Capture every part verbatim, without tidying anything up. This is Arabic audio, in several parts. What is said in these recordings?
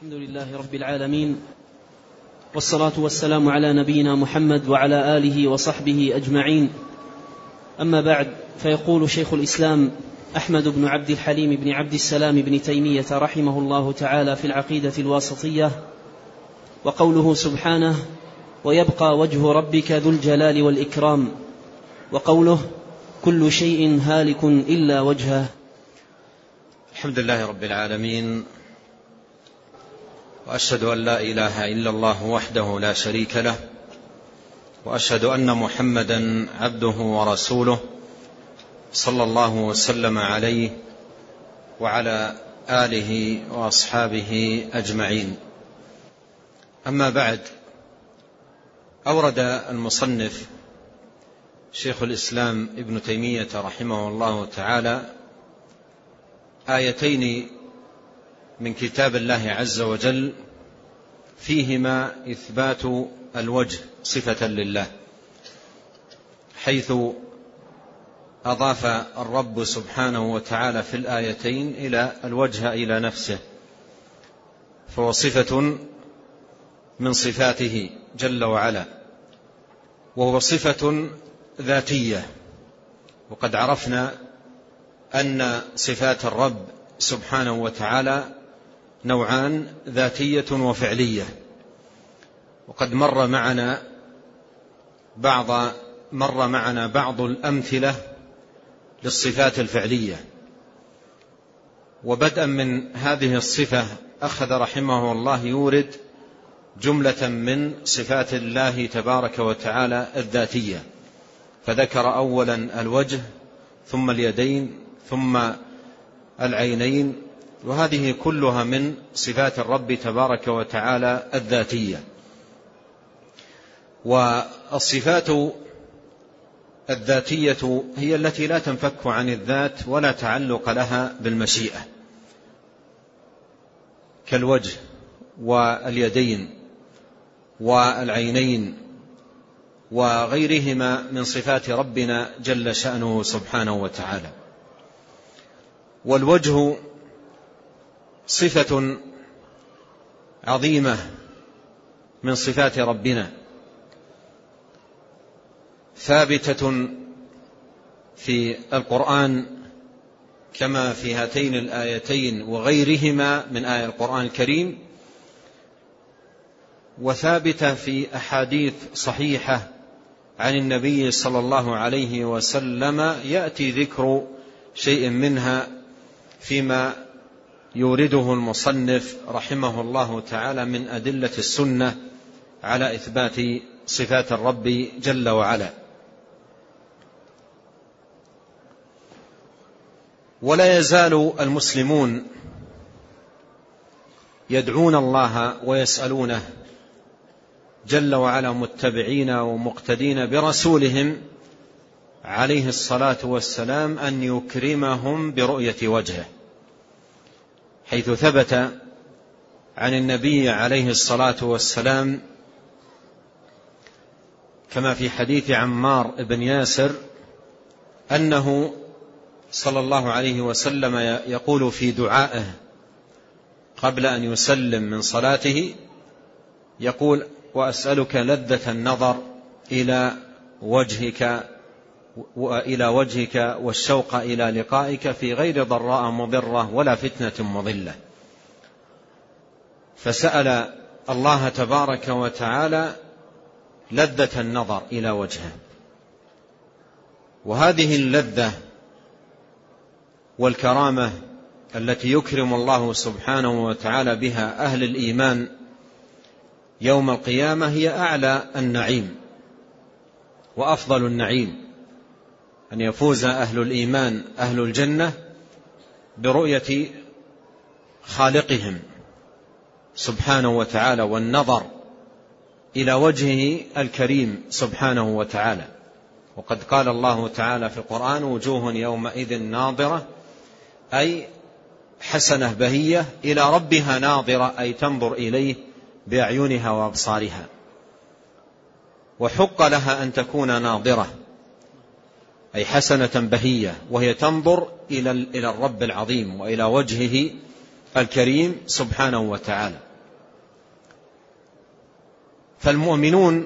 الحمد لله رب العالمين، والصلاة والسلام على نبينا محمد وعلى آله وصحبه أجمعين. أما بعد، فيقول شيخ الإسلام أحمد بن عبد الحليم بن عبد السلام بن تيمية رحمه الله تعالى في العقيدة الواسطية: وقوله سبحانه: ويبقى وجه ربك ذو الجلال والإكرام، وقوله: كل شيء هالك إلا وجهه. الحمد لله رب العالمين، وأشهد أن لا إله إلا الله وحده لا شريك له، وأشهد أن محمدا عبده ورسوله، صلى الله وسلم عليه وعلى آله وأصحابه أجمعين. أما بعد، أورد المصنف شيخ الإسلام ابن تيمية رحمه الله تعالى آيتين من كتاب الله عز وجل فيهما إثبات الوجه صفة لله، حيث أضاف الرب سبحانه وتعالى في الآيتين إلى الوجه إلى نفسه، فهو صفة من صفاته جل وعلا، وهو صفة ذاتية. وقد عرفنا أن صفات الرب سبحانه وتعالى نوعان: ذاتية وفعلية. وقد مر معنا بعض مر معنا بعض الأمثلة للصفات الفعلية. وبدءا من هذه الصفة أخذ رحمه الله يورد جملة من صفات الله تبارك وتعالى الذاتية، فذكر أولا الوجه، ثم اليدين، ثم العينين، وهذه كلها من صفات الرب تبارك وتعالى الذاتية. والصفات الذاتية هي التي لا تنفك عن الذات ولا تعلق لها بالمشيئة، كالوجه واليدين والعينين وغيرهما من صفات ربنا جل شأنه سبحانه وتعالى. والوجه صفة عظيمة من صفات ربنا، ثابتة في القرآن كما في هاتين الآيتين وغيرهما من آية القرآن الكريم، وثابتة في أحاديث صحيحة عن النبي صلى الله عليه وسلم، يأتي ذكر شيء منها فيما يورده المصنف رحمه الله تعالى من أدلة السنة على إثبات صفات الرب جل وعلا. ولا يزال المسلمون يدعون الله ويسألونه جل وعلا متبعين ومقتدين برسولهم عليه الصلاة والسلام أن يكرمهم برؤية وجهه، حيث ثبت عن النبي عليه الصلاة والسلام كما في حديث عمار بن ياسر أنه صلى الله عليه وسلم يقول في دعائه قبل أن يسلم من صلاته، يقول: وأسألك لذة النظر إلى وجهك وإلى وجهك والشوق إلى لقائك في غير ضراء مضرة ولا فتنة مضلة. فسأل الله تبارك وتعالى لذة النظر إلى وجهه. وهذه اللذة والكرامة التي يكرم الله سبحانه وتعالى بها أهل الإيمان يوم القيامة هي أعلى النعيم وأفضل النعيم، أن يفوز أهل الإيمان أهل الجنة برؤية خالقهم سبحانه وتعالى والنظر إلى وجهه الكريم سبحانه وتعالى. وقد قال الله تعالى في القرآن: وجوه يومئذ ناظرة، أي حسنة بهية، إلى ربها ناظرة، أي تنظر إليه بأعينها وأبصارها. وحق لها أن تكون ناظرة، أي حسنة بهية، وهي تنظر إلى الرب العظيم وإلى وجهه الكريم سبحانه وتعالى. فالمؤمنون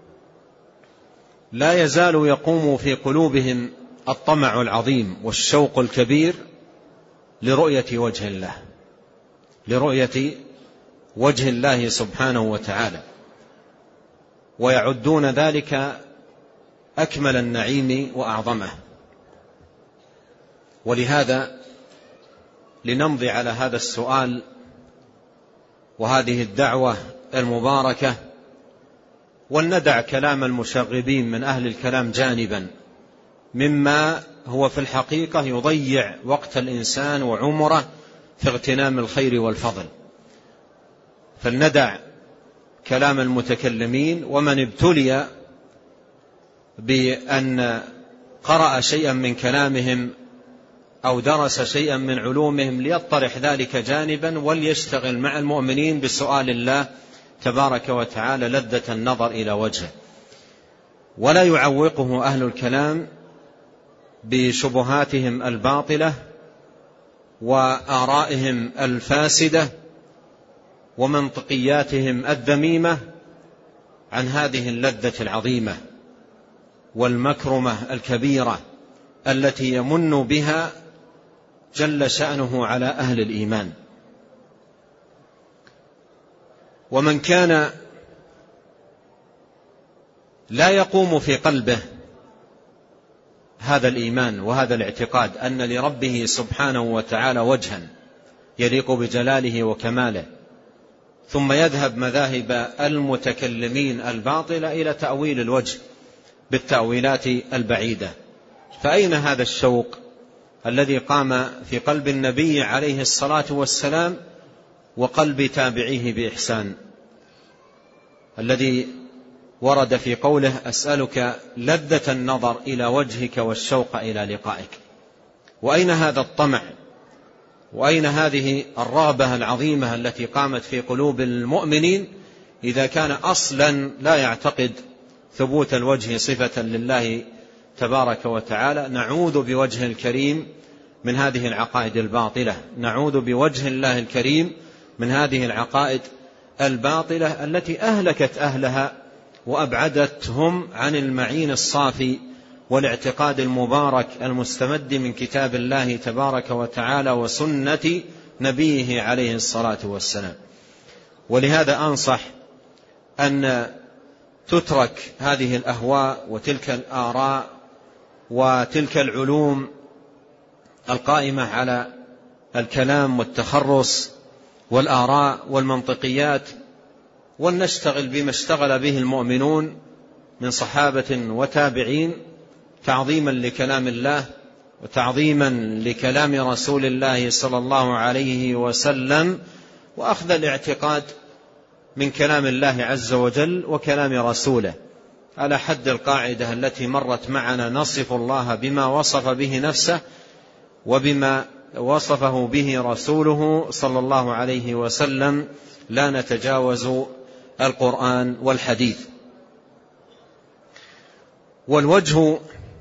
لا يزال يقوم في قلوبهم الطمع العظيم والشوق الكبير لرؤية وجه الله لرؤية وجه الله سبحانه وتعالى، ويعدون ذلك أكمل النعيم وأعظمه. ولهذا لنمضي على هذا السؤال وهذه الدعوة المباركة، ولندع كلام المشغبين من أهل الكلام جانبا مما هو في الحقيقة يضيع وقت الإنسان وعمره في اغتنام الخير والفضل. فلندع كلام المتكلمين، ومن ابتلي بأن قرأ شيئا من كلامهم أو درس شيئا من علومهم ليطرح ذلك جانبا وليشتغل مع المؤمنين بسؤال الله تبارك وتعالى لذة النظر إلى وجهه، ولا يعوقه أهل الكلام بشبهاتهم الباطلة وآرائهم الفاسدة ومنطقياتهم الذميمة عن هذه اللذة العظيمة والمكرمة الكبيرة التي يمن بها جل شأنه على أهل الإيمان. ومن كان لا يقوم في قلبه هذا الإيمان وهذا الاعتقاد أن لربه سبحانه وتعالى وجها يليق بجلاله وكماله، ثم يذهب مذاهب المتكلمين الباطلة إلى تأويل الوجه بالتأويلات البعيدة، فأين هذا الشوق الذي قام في قلب النبي عليه الصلاة والسلام وقلب تابعيه بإحسان، الذي ورد في قوله أسألك لذة النظر إلى وجهك والشوق إلى لقائك؟ وأين هذا الطمع وأين هذه الرغبة العظيمة التي قامت في قلوب المؤمنين إذا كان أصلا لا يعتقد ثبوت الوجه صفة لله تبارك وتعالى؟ نعوذ بوجه الكريم من هذه العقائد الباطلة، نعوذ بوجه الله الكريم من هذه العقائد الباطلة التي أهلكت أهلها وأبعدتهم عن المعين الصافي والاعتقاد المبارك المستمد من كتاب الله تبارك وتعالى وسنة نبيه عليه الصلاة والسلام. ولهذا أنصح أن تترك هذه الأهواء وتلك الآراء وتلك العلوم القائمة على الكلام والتخرص والآراء والمنطقيات، ولنشتغل بما اشتغل به المؤمنون من صحابة وتابعين تعظيما لكلام الله وتعظيما لكلام رسول الله صلى الله عليه وسلم، وأخذ الاعتقاد من كلام الله عز وجل وكلام رسوله على حد القاعدة التي مرت معنا: نصف الله بما وصف به نفسه وبما وصفه به رسوله صلى الله عليه وسلم، لا نتجاوز القرآن والحديث. والوجه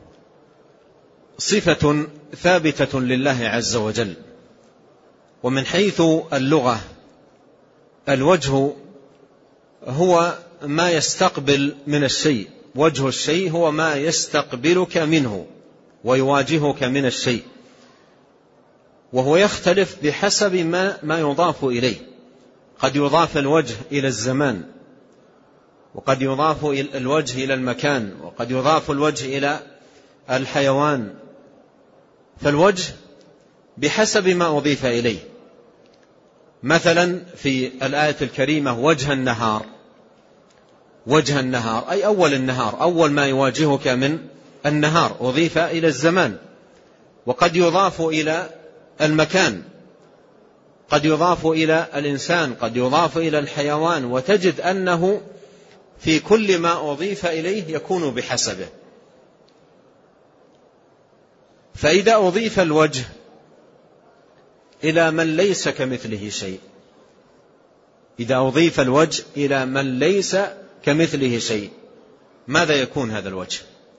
صفة ثابتة لله عز وجل، ومن حيث اللغة الوجه هو ما يستقبل من الشيء، وجه الشيء هو ما يستقبلك منه ويواجهك من الشيء، وهو يختلف بحسب ما, ما يضاف إليه. قد يضاف الوجه إلى الزمان، وقد يضاف الوجه إلى المكان، وقد يضاف الوجه إلى الحيوان، فالوجه بحسب ما أضيف إليه. مثلا في الآية الكريمة وجه النهار، وجه النهار أي أول النهار، أول ما يواجهك من النهار، أضيف إلى الزمان. وقد يضاف إلى المكان، قد يضاف إلى الإنسان، قد يضاف إلى الحيوان، وتجد أنه في كل ما أضيف إليه يكون بحسبه. فإذا أضيف الوجه إلى من ليس كمثله شيء، إذا أضيف الوجه إلى من ليس كمثله شيء، ماذا يكون هذا الوجه؟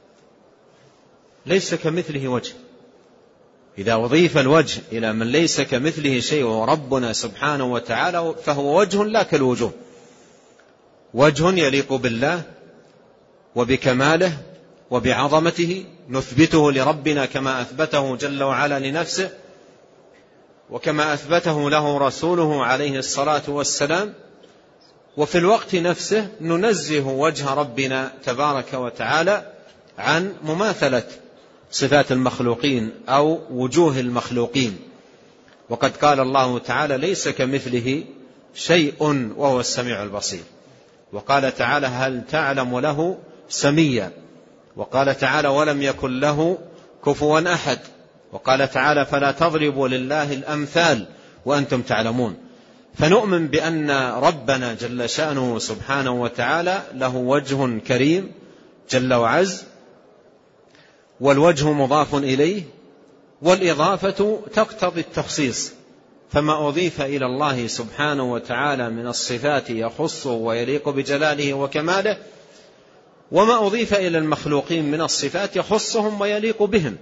ليس كمثله وجه. إذا أضيف الوجه إلى من ليس كمثله شيء وربنا سبحانه وتعالى، فهو وجه لا كالوجوه، وجه يليق بالله وبكماله وبعظمته، نثبته لربنا كما أثبته جل وعلا لنفسه وكما أثبته له رسوله عليه الصلاة والسلام. وفي الوقت نفسه ننزه وجه ربنا تبارك وتعالى عن مماثلة صفات المخلوقين أو وجوه المخلوقين. وقد قال الله تعالى: ليس كمثله شيء وهو السميع البصير. وقال تعالى: هل تعلم له سميا. وقال تعالى: ولم يكن له كفوا أحد. وقال تعالى: فلا تضربوا لله الأمثال وأنتم تعلمون. فنؤمن بأن ربنا جل شأنه سبحانه وتعالى له وجه كريم جل وعز، والوجه مضاف إليه، والإضافة تقتضي التخصيص، فما أضيف إلى الله سبحانه وتعالى من الصفات يخصه ويليق بجلاله وكماله، وما أضيف إلى المخلوقين من الصفات يخصهم ويليق بهم.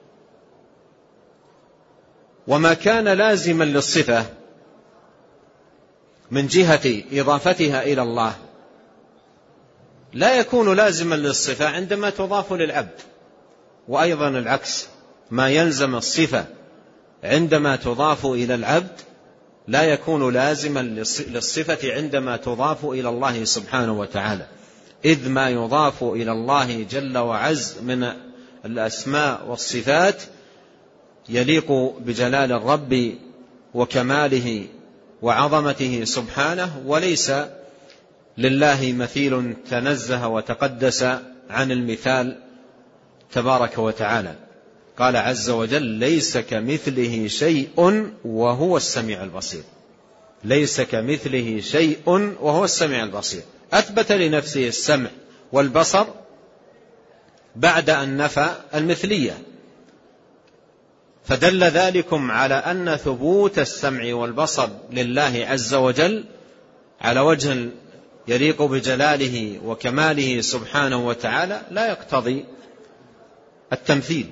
وما كان لازما للصفة من جهة إضافتها إلى الله لا يكون لازما للصفة عندما تضاف للعبد، وأيضا العكس، ما يلزم الصفة عندما تضاف إلى العبد لا يكون لازما للصفة عندما تضاف إلى الله سبحانه وتعالى، إذ ما يضاف إلى الله جل وعز من الأسماء والصفات يليق بجلال الرب وكماله وعظمته سبحانه، وليس لله مثيل تنزه وتقدس عن المثال تبارك وتعالى. قال عز وجل: ليس كمثله شيء وهو السميع البصير. ليس كمثله شيء وهو السميع البصير، أثبت لنفسه السمع والبصر بعد أن نفى المثلية، فدل ذلكم على أن ثبوت السمع والبصر لله عز وجل على وجه يليق بجلاله وكماله سبحانه وتعالى لا يقتضي التمثيل،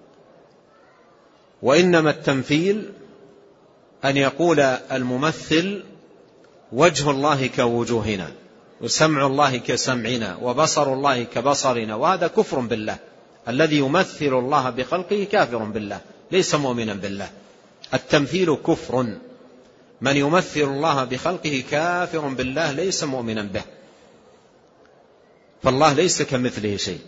وإنما التمثيل أن يقول الممثل: وجه الله كوجوهنا، وسمع الله كسمعنا، وبصر الله كبصرنا، وهذا كفر بالله. الذي يمثل الله بخلقه كافر بالله، ليس مؤمنا بالله. التمثيل كفر، من يمثل الله بخلقه كافر بالله ليس مؤمنا به، فالله ليس كمثله شيء.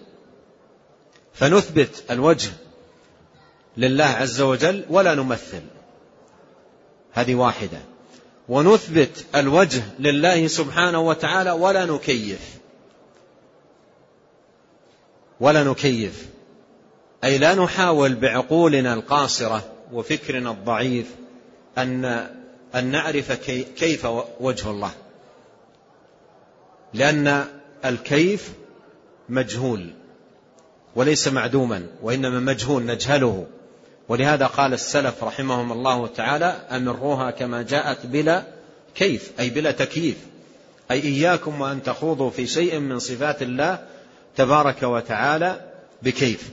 فنثبت الوجه لله عز وجل ولا نمثل، هذه واحدة. ونثبت الوجه لله سبحانه وتعالى ولا نكيف، ولا نكيف أي لا نحاول بعقولنا القاصرة وفكرنا الضعيف أن أن نعرف كيف وجه الله، لأن الكيف مجهول وليس معدوما، وإنما مجهول نجهله. ولهذا قال السلف رحمهم الله تعالى: أمروها كما جاءت بلا كيف، أي بلا تكييف، أي إياكم وأن تخوضوا في شيء من صفات الله تبارك وتعالى بكيف.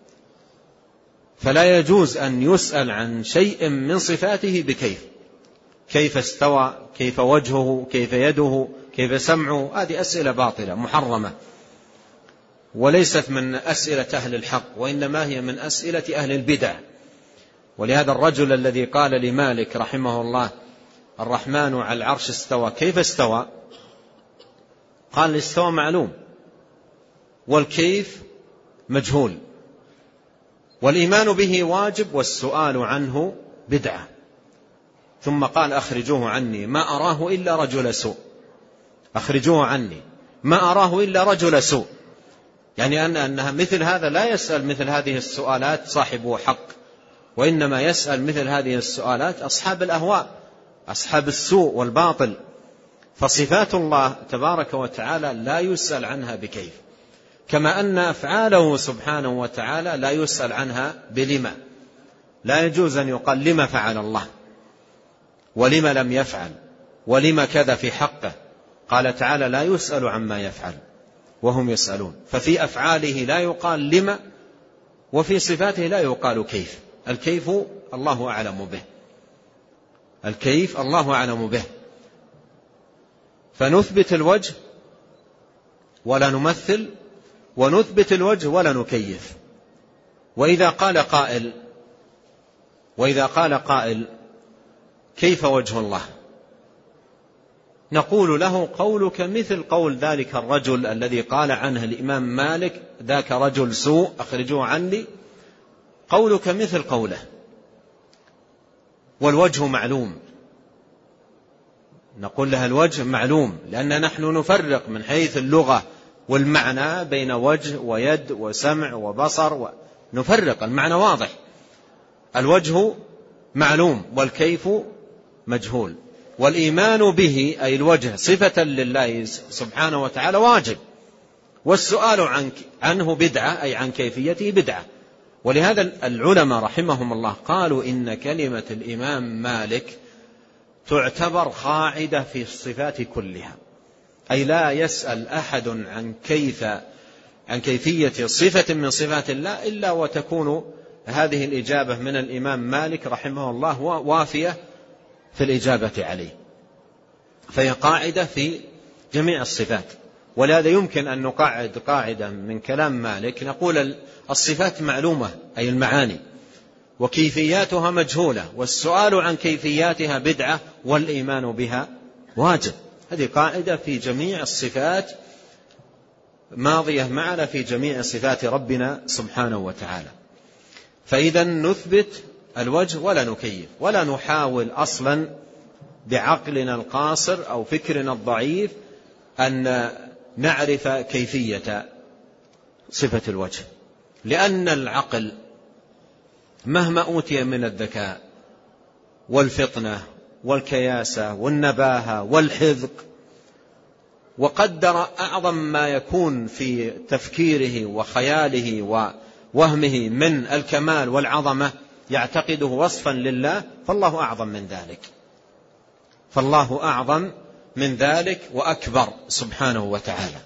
فلا يجوز أن يسأل عن شيء من صفاته بكيف، كيف استوى، كيف وجهه، كيف يده، كيف سمعه، هذه أسئلة باطلة محرمة، وليست من أسئلة أهل الحق، وإنما هي من أسئلة أهل البدع. ولهذا الرجل الذي قال لمالك رحمه الله: الرحمن على العرش استوى، كيف استوى؟ قال: الاستوى معلوم، والكيف مجهول، والإيمان به واجب، والسؤال عنه بدعة. ثم قال: أخرجوه عني ما أراه إلا رجل سوء. أخرجوه عني ما أراه إلا رجل سوء، يعني أن أنها مثل هذا لا يسأل مثل هذه السؤالات صاحبه حق، وإنما يسأل مثل هذه السؤالات أصحاب الأهواء، أصحاب السوء والباطل. فصفات الله تبارك وتعالى لا يسأل عنها بكيف، كما أن أفعاله سبحانه وتعالى لا يسأل عنها بلما. لا يجوز أن يقال لما فعل الله، ولما لم يفعل، ولما كذا في حقه. قال تعالى: لا يسأل عما يفعل وهم يسألون. ففي أفعاله لا يقال لما، وفي صفاته لا يقال كيف. الكيف الله أعلم به، الكيف الله أعلم به. فنثبت الوجه ولا نمثل، ونثبت الوجه ولا نكيف. وإذا قال قائل وإذا قال قائل كيف وجه الله؟ نقول له قولك مثل قول ذلك الرجل الذي قال عنه الإمام مالك ذاك رجل سوء أخرجوه عني، قولك مثل قوله. والوجه معلوم، نقول لها الوجه معلوم، لأن نحن نفرق من حيث اللغة والمعنى بين وجه ويد وسمع وبصر، نفرق، المعنى واضح. الوجه معلوم والكيف مجهول. والإيمان به أي الوجه صفة لله سبحانه وتعالى واجب، والسؤال عنه بدعة أي عن كيفيته بدعة. ولهذا العلماء رحمهم الله قالوا إن كلمة الإمام مالك تعتبر قاعدة في الصفات كلها، أي لا يسأل أحد عن كيف عن كيفية صفة من صفات الله إلا وتكون هذه الإجابة من الإمام مالك رحمه الله وافية في الإجابة عليه. فهي قاعدة في جميع الصفات. ولهذا يمكن أن نقعد قاعدة من كلام مالك نقول الصفات معلومة أي المعاني، وكيفياتها مجهولة، والسؤال عن كيفياتها بدعة، والإيمان بها واجب. هذه قاعدة في جميع الصفات ماضية معنا في جميع صفات ربنا سبحانه وتعالى. فإذا نثبت الوجه ولا نكيف، ولا نحاول أصلا بعقلنا القاصر أو فكرنا الضعيف أن نعرف كيفية صفة الوجه، لأن العقل مهما أوتي من الذكاء والفطنة والكياسة والنباهة والحذق، وقدر أعظم ما يكون في تفكيره وخياله ووهمه من الكمال والعظمة يعتقده وصفا لله، فالله أعظم من ذلك، فالله أعظم من ذلك وأكبر سبحانه وتعالى.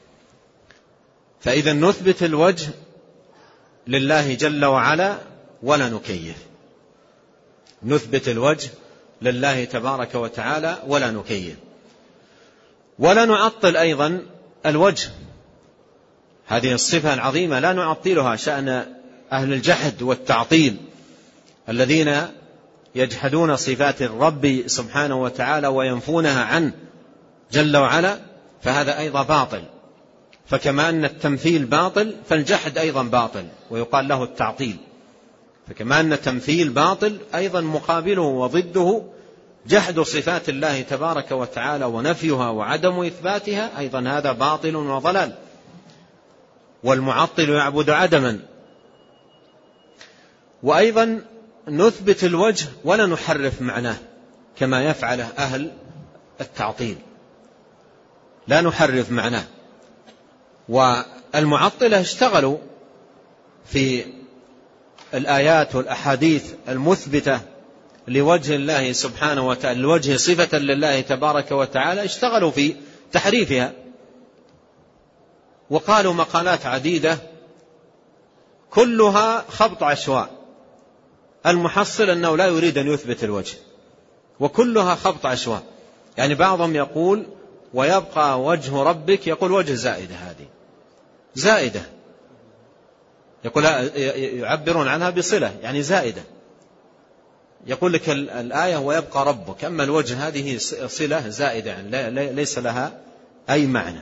فإذا نثبت الوجه لله جل وعلا ولا نكيف، نثبت الوجه لله تبارك وتعالى ولا نكيف. ولا نعطل أيضا الوجه، هذه الصفة العظيمة لا نعطلها، شأن أهل الجحد والتعطيل الذين يجحدون صفات الرب سبحانه وتعالى وينفونها عنه جل وعلا، فهذا أيضا باطل. فكما أن التمثيل باطل فالجحد أيضا باطل ويقال له التعطيل. فكما أن التمثيل باطل أيضا مقابله وضده جحد صفات الله تبارك وتعالى ونفيها وعدم إثباتها، أيضا هذا باطل وضلال. والمعطل يعبد عدما. وأيضا نثبت الوجه ولا نحرف معناه كما يفعل أهل التعطيل، لا نحرف معناه. والمعطلة اشتغلوا في الآيات والأحاديث المثبتة لوجه الله سبحانه وتعالى، الوجه صفة لله تبارك وتعالى، اشتغلوا في تحريفها وقالوا مقالات عديدة كلها خبط عشواء. المحصل أنه لا يريد أن يثبت الوجه، وكلها خبط عشواء. يعني بعضهم يقول ويبقى وجه ربك، يقول وجه زائدة، هذه زائدة، يقول يعبرون عنها بصلة يعني زائدة. يقول لك الآية ويبقى ربك، أما الوجه هذه صلة زائدة يعني ليس لها أي معنى.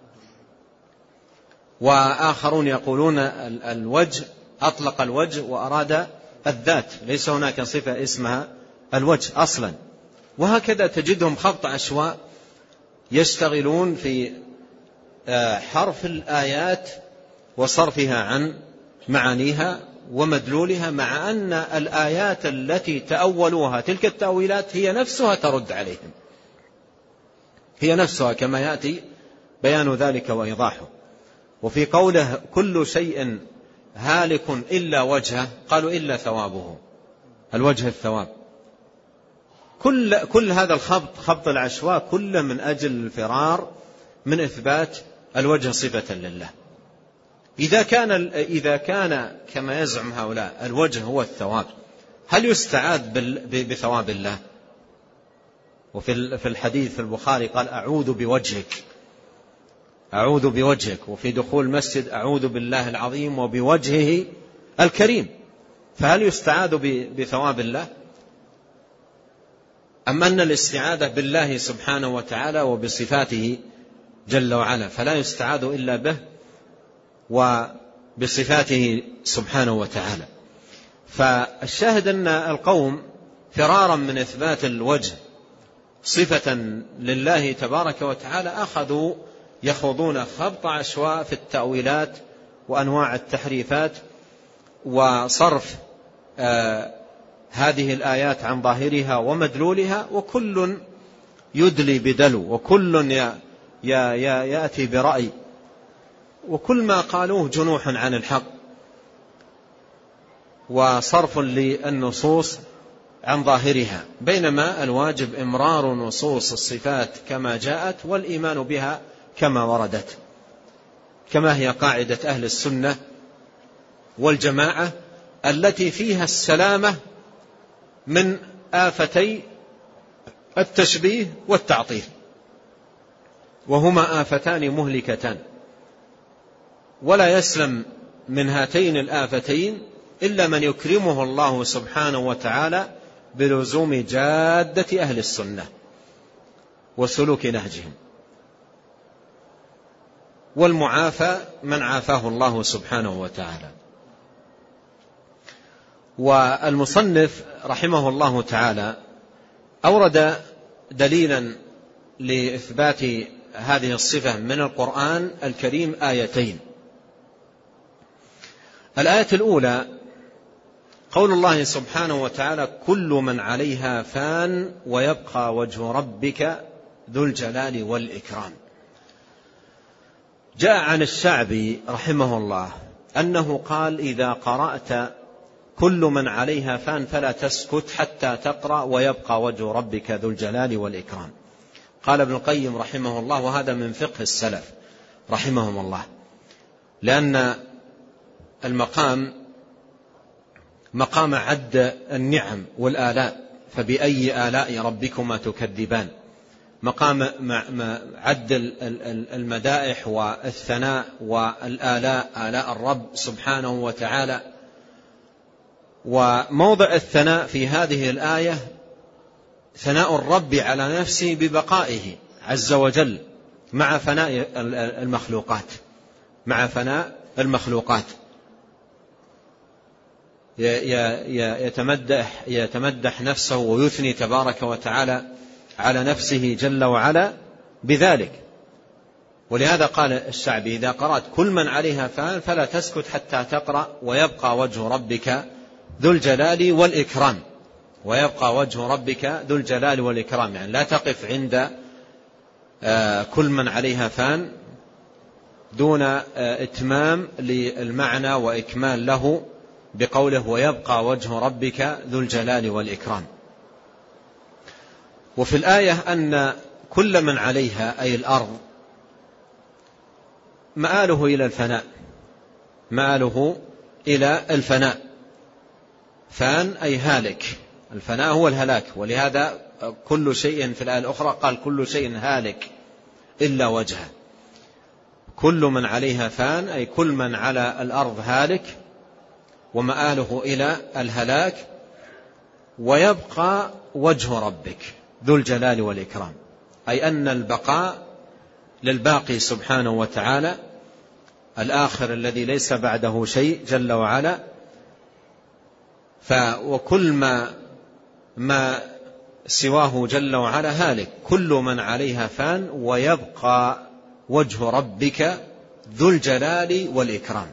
وآخرون يقولون الوجه أطلق الوجه وأراد الذات، ليس هناك صفة اسمها الوجه أصلا. وهكذا تجدهم خبط عشواء يشتغلون في حرف الآيات وصرفها عن معانيها ومدلولها، مع أن الآيات التي تأولوها تلك التأويلات هي نفسها ترد عليهم، هي نفسها كما يأتي بيان ذلك وإيضاحه. وفي قوله كل شيء هالك إلا وجهه، قالوا إلا ثوابه، الوجه الثواب. كل, كل هذا الخبط خبط العشواء كله من أجل الفرار من إثبات الوجه صفة لله. إذا كان, إذا كان كما يزعم هؤلاء الوجه هو الثواب، هل يستعاذ بثواب الله؟ وفي الحديث في البخاري قال أعوذ بوجهك، أعوذ بوجهك، وفي دخول المسجد أعوذ بالله العظيم وبوجهه الكريم. فهل يستعاذ بثواب الله؟ أم أن الاستعاذة بالله سبحانه وتعالى وبصفاته جل وعلا، فلا يستعاذ إلا به وبصفاته سبحانه وتعالى. فالشاهد أن القوم فرارا من إثبات الوجه صفة لله تبارك وتعالى أخذوا يخوضون خبط عشواء في التأويلات وأنواع التحريفات وصرف آه هذه الآيات عن ظاهرها ومدلولها، وكل يدلي بدلو، وكل يأتي برأي، وكل ما قالوه جنوح عن الحق وصرف للنصوص عن ظاهرها، بينما الواجب إمرار نصوص الصفات كما جاءت والإيمان بها كما وردت، كما هي قاعدة أهل السنة والجماعة التي فيها السلامة من آفتي التشبيه والتعطيل، وهما آفتان مهلكتان، ولا يسلم من هاتين الآفتين إلا من يكرمه الله سبحانه وتعالى بلزوم جادة أهل السنة وسلوك نهجهم. والمعافى من عافاه الله سبحانه وتعالى. والمصنف رحمه الله تعالى أورد دليلا لإثبات هذه الصفة من القرآن الكريم آيتين. الآية الأولى قول الله سبحانه وتعالى كل من عليها فان ويبقى وجه ربك ذو الجلال والإكرام. جاء عن الشعبي رحمه الله أنه قال إذا قرأت كل من عليها فان فلا تسكت حتى تقرأ ويبقى وجه ربك ذو الجلال والإكرام. قال ابن القيم رحمه الله وهذا من فقه السلف رحمهم الله، لأن المقام مقام عد النعم والآلاء، فبأي آلاء ربكما تكذبان، مقام عد المدائح والثناء والآلاء، آلاء الرب سبحانه وتعالى. وموضع الثناء في هذه الآية ثناء الرب على نفسه ببقائه عز وجل مع فناء المخلوقات، مع فناء المخلوقات يتمدح, يتمدح نفسه ويثني تبارك وتعالى على نفسه جل وعلا بذلك. ولهذا قال الشعبي إذا قرأت كل من عليها فان فلا تسكت حتى تقرأ ويبقى وجه ربك ذو الجلال والإكرام. ويبقى وجه ربك ذو الجلال والإكرام يعني لا تقف عند كل من عليها فان دون إتمام للمعنى وإكمال له بقوله ويبقى وجه ربك ذو الجلال والإكرام. وفي الآية أن كل من عليها أي الأرض مآله إلى الفناء، مآله إلى الفناء. فان أي هالك، الفناء هو الهلاك، ولهذا كل شيء في الآية الأخرى قال كل شيء هالك إلا وجهه. كل من عليها فان أي كل من على الأرض هالك ومآله إلى الهلاك. ويبقى وجه ربك ذو الجلال والإكرام أي أن البقاء للباقي سبحانه وتعالى الآخر الذي ليس بعده شيء جل وعلا. وكل ما ما سواه جل وعلا هالك. كل من عليها فان ويبقى وجه ربك ذو الجلال والإكرام.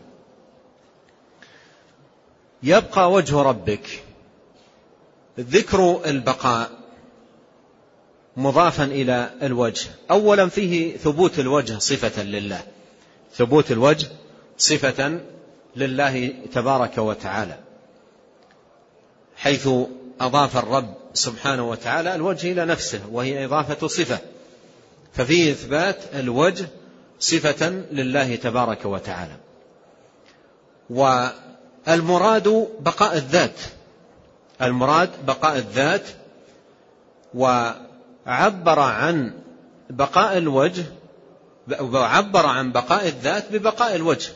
يبقى وجه ربك، ذكر البقاء مضافا إلى الوجه. أولا فيه ثبوت الوجه صفة لله، ثبوت الوجه صفة لله تبارك وتعالى، حيث أضاف الرب سبحانه وتعالى الوجه إلى نفسه وهي إضافة صفة، ففيه إثبات الوجه صفة لله تبارك وتعالى. والمراد بقاء الذات، المراد بقاء الذات. وعبر عن بقاء الوجه وعبر عن بقاء الذات ببقاء الوجه،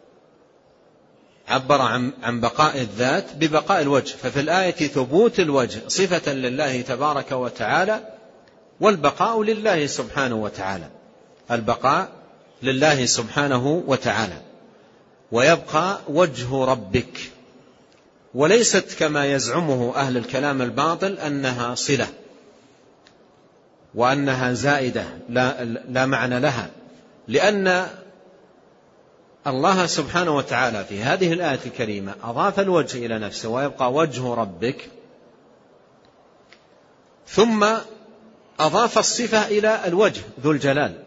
عبر عن بقاء الذات ببقاء الوجه. ففي الآية ثبوت الوجه صفة لله تبارك وتعالى، والبقاء لله سبحانه وتعالى، البقاء لله سبحانه وتعالى. ويبقى وجه ربك، وليست كما يزعمه أهل الكلام الباطل أنها صلة وأنها زائدة، لا, لا معنى لها، لأن الله سبحانه وتعالى في هذه الآية الكريمة أضاف الوجه إلى نفسه، ويبقى وجه ربك، ثم أضاف الصفة إلى الوجه ذو الجلال.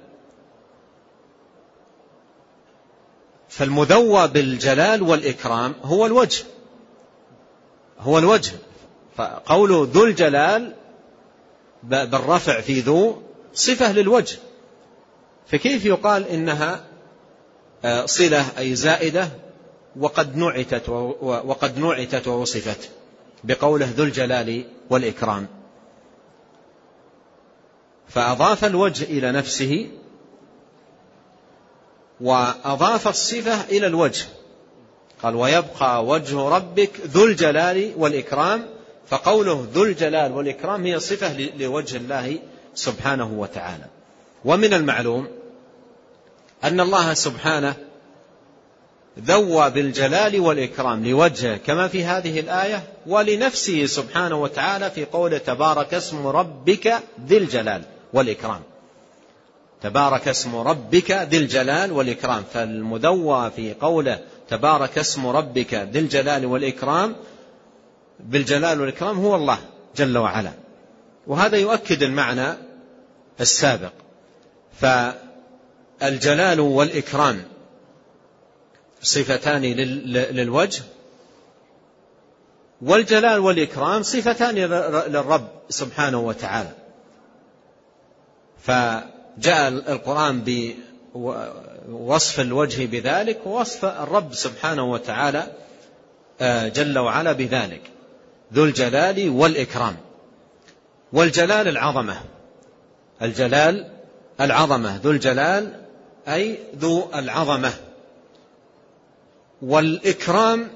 فالمذوى بالجلال والإكرام هو الوجه، هو الوجه. فقوله ذو الجلال بالرفع في ذو صفة للوجه، فكيف يقال إنها صلة أي زائدة وقد نعتت وقد نعتت ووصفت بقوله ذو الجلال والإكرام؟ فأضاف الوجه إلى نفسه وأضاف الصفة إلى الوجه، قال ويبقى وجه ربك ذو الجلال والإكرام، فقوله ذو الجلال والإكرام هي صفة لوجه الله سبحانه وتعالى. ومن المعلوم أن الله سبحانه ذوى بالجلال والإكرام لوجهه كما في هذه الآية، ولنفسه سبحانه وتعالى في قوله تبارك اسم ربك ذي الجلال والإكرام، تبارك اسم ربك ذي الجلال والإكرام. فالمذوى في قوله تبارك اسم ربك ذي الجلال والإكرام بالجلال والإكرام هو الله جل وعلا، وهذا يؤكد المعنى السابق. فالجلال والإكرام صفتان للوجه، والجلال والإكرام صفتان للرب سبحانه وتعالى. فجاء القرآن بوصف الوجه بذلك، ووصف الرب سبحانه وتعالى جل وعلا بذلك، ذو الجلال والإكرام. والجلال العظمة، الجلال العظمة، ذو الجلال أي ذو العظمة. والإكرام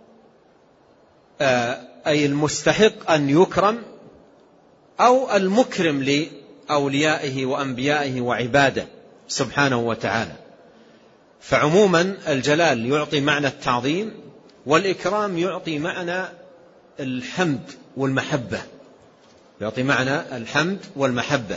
أي المستحق أن يكرم، أو المكرم لأوليائه وأنبيائه وعباده سبحانه وتعالى. فعموما الجلال يعطي معنى التعظيم، والإكرام يعطي معنى الحمد والمحبة، يعطي معنى الحمد والمحبة.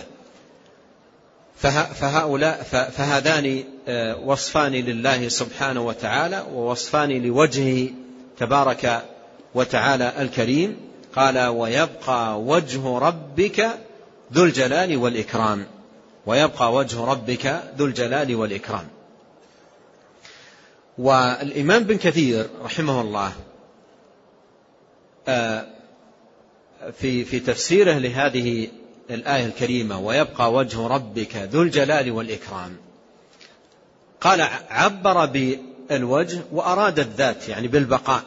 فهؤلاء فهذان وصفان لله سبحانه وتعالى، ووصفان لوجهه تبارك وتعالى الكريم. قال ويبقى وجه ربك ذو الجلال والإكرام، ويبقى وجه ربك ذو الجلال والإكرام. والإمام بن كثير رحمه الله في في تفسيره لهذه الآية الكريمة ويبقى وجه ربك ذو الجلال والإكرام، قال عبر بالوجه وأراد الذات، يعني بالبقاء،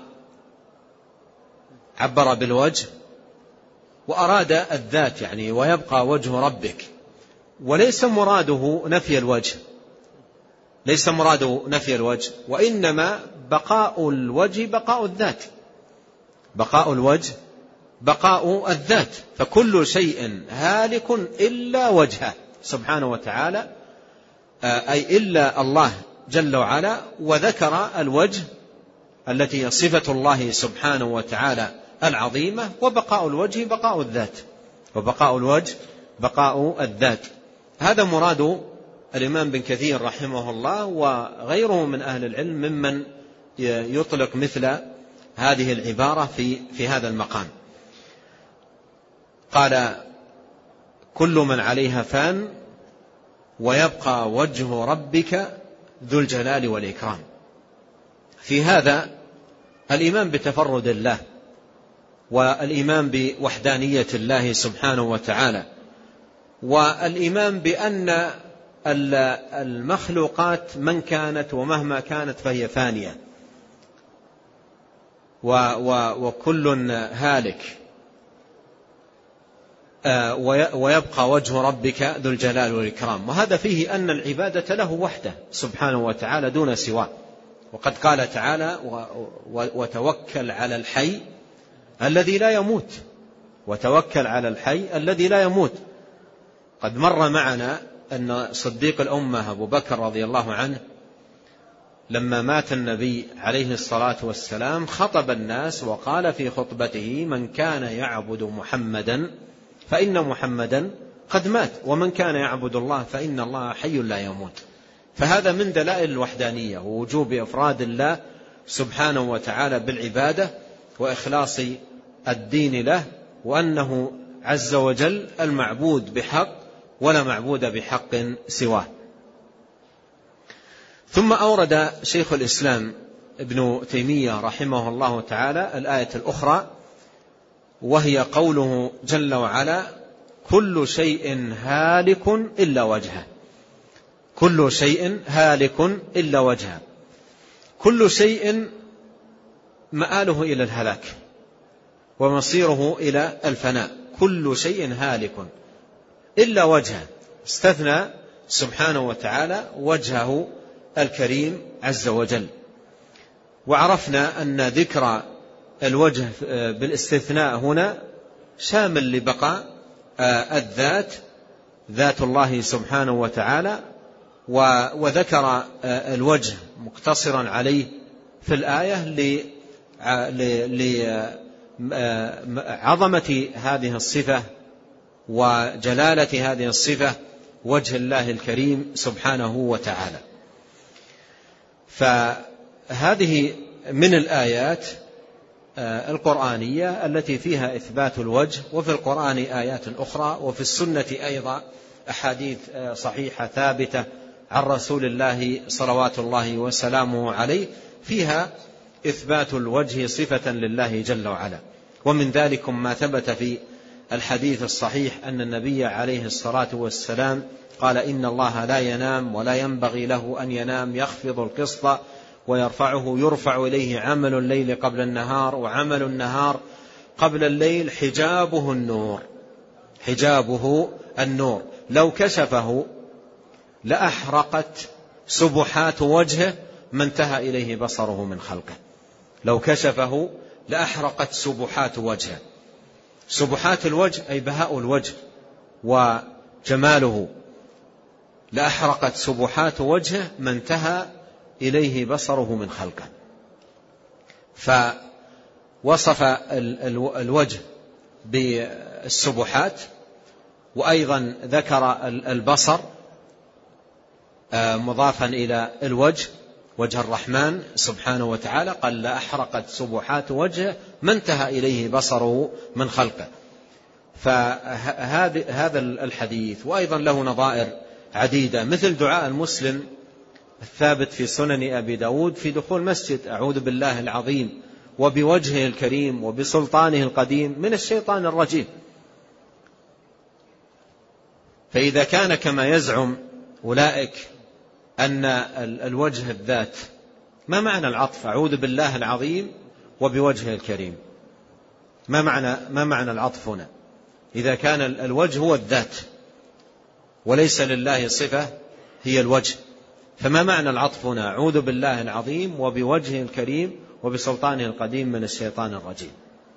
عبر بالوجه وأراد الذات، يعني ويبقى وجه ربك، وليس مراده نفي الوجه، ليس مراده نفي الوجه، وإنما بقاء الوجه بقاء الذات، بقاء الوجه بقاء الذات. فكل شيء هالك إلا وجهه سبحانه وتعالى، أي إلا الله جل وعلا. وذكر الوجه التي هي صفة الله سبحانه وتعالى العظيمة، وبقاء الوجه بقاء الذات، وبقاء الوجه بقاء الذات. هذا مراد الإمام بن كثير رحمه الله، وغيره من أهل العلم ممن يطلق مثل هذه العبارة في في هذا المقام. قال كل من عليها فان ويبقى وجه ربك ذو الجلال والإكرام. في هذا الإيمان بتفرد الله، والإيمان بوحدانية الله سبحانه وتعالى، والإيمان بأن المخلوقات من كانت ومهما كانت فهي فانية، وكل هالك. ويبقى وجه ربك ذو الجلال والإكرام. وهذا فيه أن العبادة له وحده سبحانه وتعالى دون سواه. وقد قال تعالى وتوكل على الحي الذي لا يموت، وتوكل على الحي الذي لا يموت. قد مر معنا أن صديق الأمة أبو بكر رضي الله عنه لما مات النبي عليه الصلاة والسلام خطب الناس وقال في خطبته: من كان يعبد محمدا فإن محمدا قد مات، ومن كان يعبد الله فإن الله حي لا يموت. فهذا من دلائل الوحدانية ووجوب إفراد الله سبحانه وتعالى بالعبادة وإخلاص الدين له، وأنه عز وجل المعبود بحق ولا معبود بحق سواه. ثم أورد شيخ الإسلام ابن تيمية رحمه الله تعالى الآية الأخرى، وهي قوله جل وعلا: كل شيء هالك إلا وجهه. كل شيء هالك إلا وجهه. كل شيء مآله إلى الهلاك ومصيره إلى الفناء. كل شيء هالك إلا وجهه. استثنى سبحانه وتعالى وجهه الكريم عز وجل. وعرفنا أن ذكر الوجه بالاستثناء هنا شامل لبقاء الذات، ذات الله سبحانه وتعالى، وذكر الوجه مقتصرا عليه في الآية لعظمة هذه الصفة وجلالة هذه الصفة، وجه الله الكريم سبحانه وتعالى. فهذه من الآيات القرآنية التي فيها إثبات الوجه. وفي القرآن آيات أخرى، وفي السنة أيضا أحاديث صحيحة ثابتة عن رسول الله صلوات الله وسلامه عليه فيها إثبات الوجه صفة لله جل وعلا. ومن ذلك ما ثبت في الحديث الصحيح أن النبي عليه الصلاة والسلام قال: إن الله لا ينام ولا ينبغي له أن ينام، يخفض القسط ويرفعه، يرفع إليه عمل الليل قبل النهار وعمل النهار قبل الليل، حجابه النور. حجابه النور لو كشفه لأحرقت سبحات وجهه ما انتهى إليه بصره من خلقه. لو كشفه لأحرقت سبحات وجهه. سبحات الوجه أي بهاء الوجه وجماله. لأحرقت سبحات وجهه ما انتهى إليه بصره من خلقه. فوصف الوجه بالسبحات، وأيضا ذكر البصر مضافا إلى الوجه، وجه الرحمن سبحانه وتعالى، قال: لأحرقت سبحات وجهه ما انتهى إليه بصره من خلقه. فهذا الحديث وأيضا له نظائر عديدة، مثل دعاء المسلم الثابت في سنن أبي داود في دخول مسجد: أعوذ بالله العظيم وبوجهه الكريم وبسلطانه القديم من الشيطان الرجيم. فإذا كان كما يزعم أولئك أن الوجه الذات، ما معنى العطف أعوذ بالله العظيم وبوجهه الكريم؟ ما معنى ما معنى العطف هنا إذا كان الوجه هو الذات وليس لله صفة هي الوجه؟ فما معنى العطف هنا أعوذ بالله العظيم وبوجهه الكريم وبسلطانه القديم من الشيطان الرجيم؟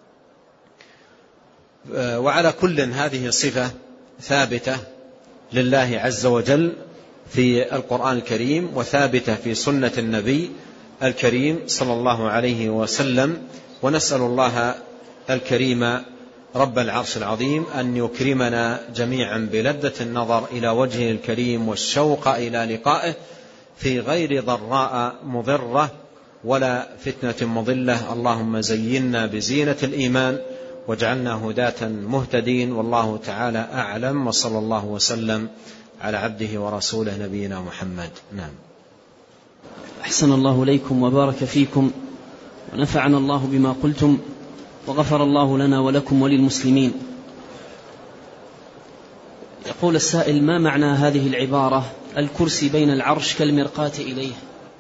وعلى كل هذه صفة ثابتة لله عز وجل في القرآن الكريم، وثابتة في سنة النبي الكريم صلى الله عليه وسلم. ونسأل الله الكريم رب العرش العظيم أن يكرمنا جميعا بلذة النظر إلى وجهه الكريم والشوق إلى لقائه في غير ضراء مضرة ولا فتنة مضلة. اللهم زينا بزينة الإيمان واجعلنا هداة مهتدين، والله تعالى أعلم، وصلى الله وسلم على عبده ورسوله نبينا محمد. نعم. أحسن الله إليكم وبارك فيكم ونفعنا الله بما قلتم، وغفر الله لنا ولكم وللمسلمين. يقول السائل: ما معنى هذه العبارة الكرسي بين العرش كالمرقاة إليه؟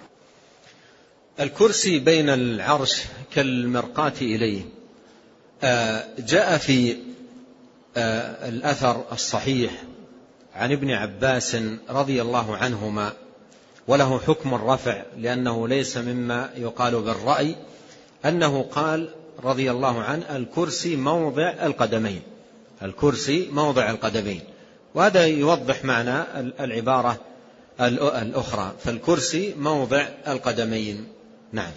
الكرسي بين العرش كالمرقاة إليه جاء في الأثر الصحيح عن ابن عباس رضي الله عنهما، وله حكم الرفع لأنه ليس مما يقال بالرأي، أنه قال رضي الله عنه: الكرسي موضع القدمين، الكرسي موضع القدمين. وهذا يوضح معنى العبارة الأخرى، فالكرسي موضع القدمين. نعم.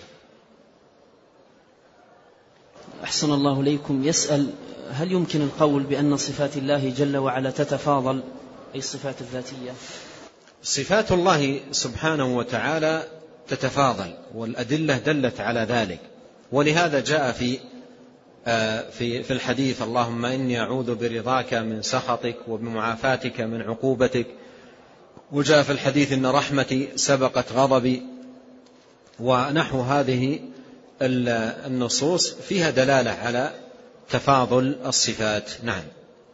أحسن الله إليكم. يسأل: هل يمكن القول بأن صفات الله جل وعلا تتفاضل، أي الصفات الذاتية؟ صفات الله سبحانه وتعالى تتفاضل، والأدلة دلت على ذلك، ولهذا جاء في في في الحديث: اللهم إني أعوذ برضاك من سخطك وبمعافاتك من عقوبتك. وجاء في الحديث: إن رحمتي سبقت غضبي. ونحو هذه النصوص فيها دلالة على تفاضل الصفات. نعم.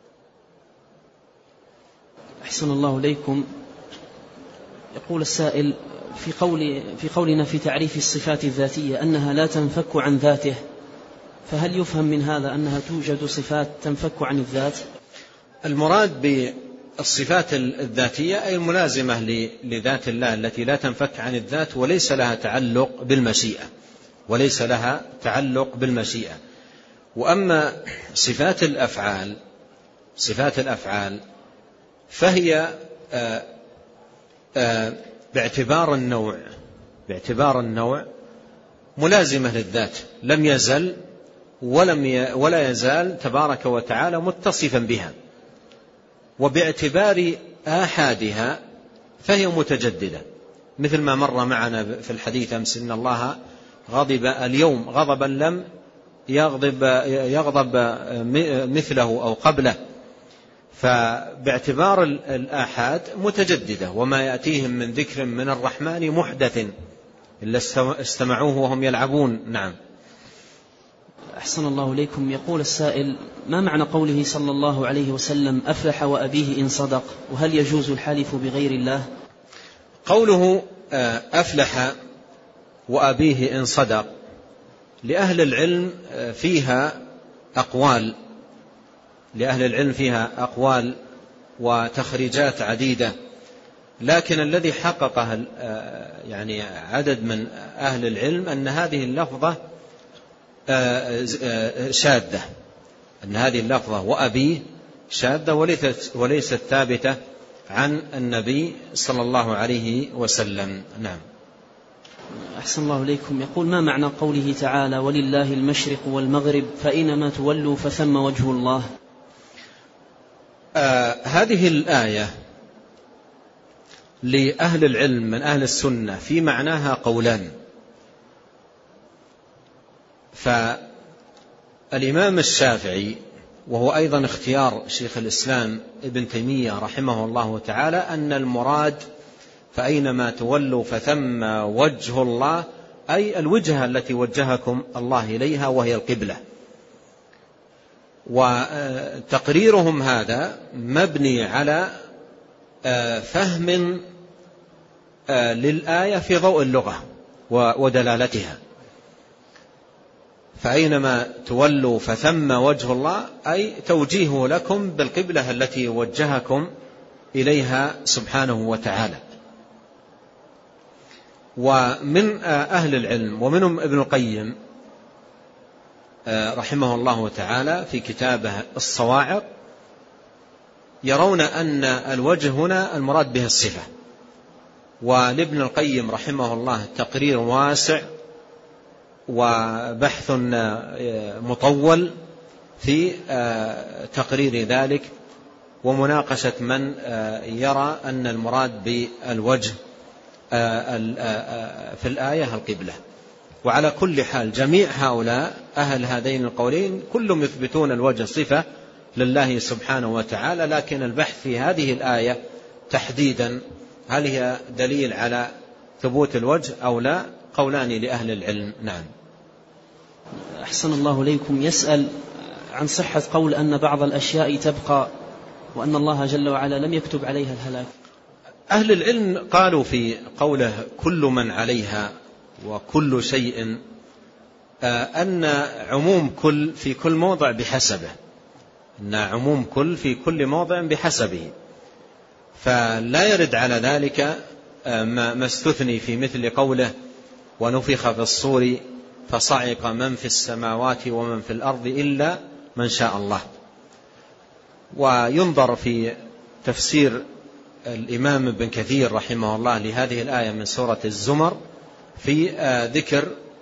أحسن الله إليكم. يقول السائل: في قول في قولنا في تعريف الصفات الذاتية أنها لا تنفك عن ذاته، فهل يفهم من هذا أنها توجد صفات تنفك عن الذات؟ المراد بالصفات الذاتية أي الملازمة لذات الله التي لا تنفك عن الذات وليس لها تعلق بالمشيئة، وليس لها تعلق بالمشيئة. وأما صفات الأفعال صفات الأفعال فهي آآ آآ باعتبار النوع باعتبار النوع ملازمة للذات، لم يزل ولم ي ولا يزال تبارك وتعالى متصفا بها. وباعتبار آحادها فهي متجددة، مثل ما مر معنا في الحديث أمس: إن الله غضب اليوم غضبا لم يغضب يغضب مثله أو قبله. فباعتبار الآحاد متجددة، وما يأتيهم من ذكر من الرحمن محدث إلا استمعوه وهم يلعبون. نعم. أحسن الله إليكم. يقول السائل: ما معنى قوله صلى الله عليه وسلم: أفلح وأبيه إن صدق؟ وهل يجوز الحلف بغير الله؟ قوله أفلح وأبيه إن صدق لأهل العلم فيها أقوال لأهل العلم فيها أقوال وتخريجات عديدة، لكن الذي حققه يعني عدد من أهل العلم أن هذه اللفظة شاذة، أن هذه اللفظة وأبيه شاذة وليست وليست ثابتة عن النبي صلى الله عليه وسلم. نعم. أحسن الله إليكم. يقول: ما معنى قوله تعالى: ولله المشرق والمغرب فأينما تولوا فثم وجه الله؟ آه هذه الآية لأهل العلم من أهل السنة في معناها قولان. فالإمام الشافعي، وهو أيضا اختيار شيخ الإسلام ابن تيمية رحمه الله تعالى، أن المراد فأينما تولوا فثم وجه الله، أي الوجهة التي وجهكم الله إليها وهي القبلة. وتقريرهم هذا مبني على فهم للآية في ضوء اللغة ودلالتها. فأينما تولوا فثم وجه الله، أي توجيه لكم بالقبلة التي وجهكم إليها سبحانه وتعالى. ومن أهل العلم ومنهم ابن القيم رحمه الله تعالى في كتابه الصواعق يرون أن الوجه هنا المراد به الصفة. ولابن القيم رحمه الله تقرير واسع وبحث مطول في تقرير ذلك ومناقشة من يرى أن المراد بالوجه في الآية القبلة. وعلى كل حال جميع هؤلاء أهل هذين القولين كلهم يثبتون الوجه صفة لله سبحانه وتعالى، لكن البحث في هذه الآية تحديدا هل هي دليل على ثبوت الوجه أو لا، قولان لأهل العلم. نعم. أحسن الله إليكم. يسأل عن صحة قول أن بعض الأشياء تبقى وأن الله جل وعلا لم يكتب عليها الهلاك. أهل العلم قالوا في قوله كل من عليها وكل شيء أن عموم كل في كل موضع بحسبه، إن عموم كل في كل موضع بحسبه، فلا يرد على ذلك ما استثني في مثل قوله ونفخ في الصور فصعق من في السماوات ومن في الأرض إلا من شاء الله. وينظر في تفسير الإمام ابن كثير رحمه الله لهذه الآية من سورة الزمر في ذكر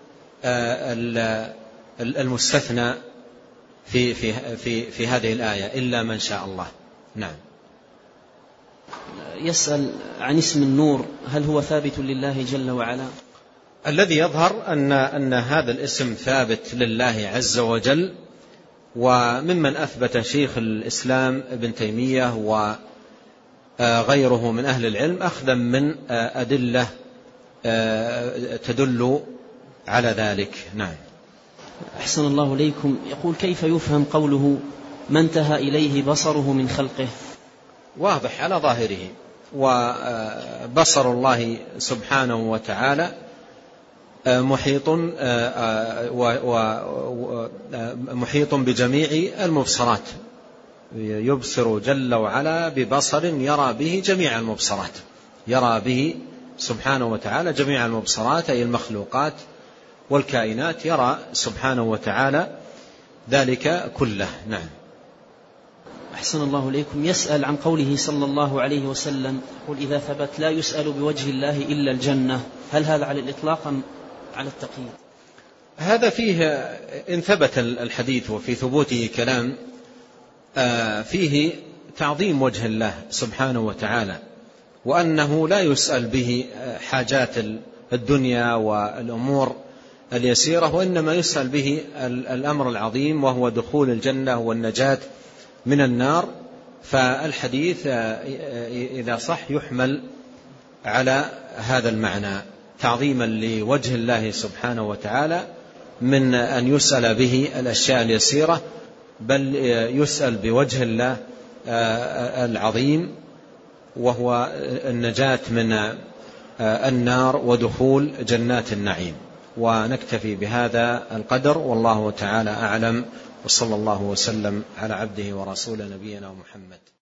المستثنى في في في في هذه الآية إلا من شاء الله. نعم. يسأل عن اسم النور، هل هو ثابت لله جل وعلا؟ الذي يظهر أن أن هذا الاسم ثابت لله عز وجل، وممن أثبت شيخ الإسلام ابن تيمية وغيره من أهل العلم أخذا من أدلة تدل على ذلك. نعم. أحسن الله إليكم. يقول كيف يفهم قوله ما انتهى إليه بصره من خلقه؟ واضح على ظاهره، وبصر الله سبحانه وتعالى محيط ومحيط بجميع المبصرات، يبصر جل وعلا ببصر يرى به جميع المبصرات، يرى به سبحانه وتعالى جميع المبصرات أي المخلوقات والكائنات، يرى سبحانه وتعالى ذلك كله. نعم. أحسن الله إليكم. يسأل عن قوله صلى الله عليه وسلم قل إذا ثبت لا يسأل بوجه الله إلا الجنة، هل هذا على الإطلاق أم على التقييد؟ هذا فيه إن ثبت الحديث وفي ثبوته كلام فيه تعظيم وجه الله سبحانه وتعالى، وأنه لا يسأل به حاجات الدنيا والأمور اليسيرة، وإنما يسأل به الأمر العظيم وهو دخول الجنة والنجاة من النار. فالحديث إذا صح يحمل على هذا المعنى تعظيما لوجه الله سبحانه وتعالى، من أن يسأل به الأشياء اليسيرة، بل يسأل بوجه الله العظيم وهو النجاة من النار ودخول جنات النعيم. ونكتفي بهذا القدر، والله تعالى أعلم، وصلى الله وسلم على عبده ورسوله نبينا محمد.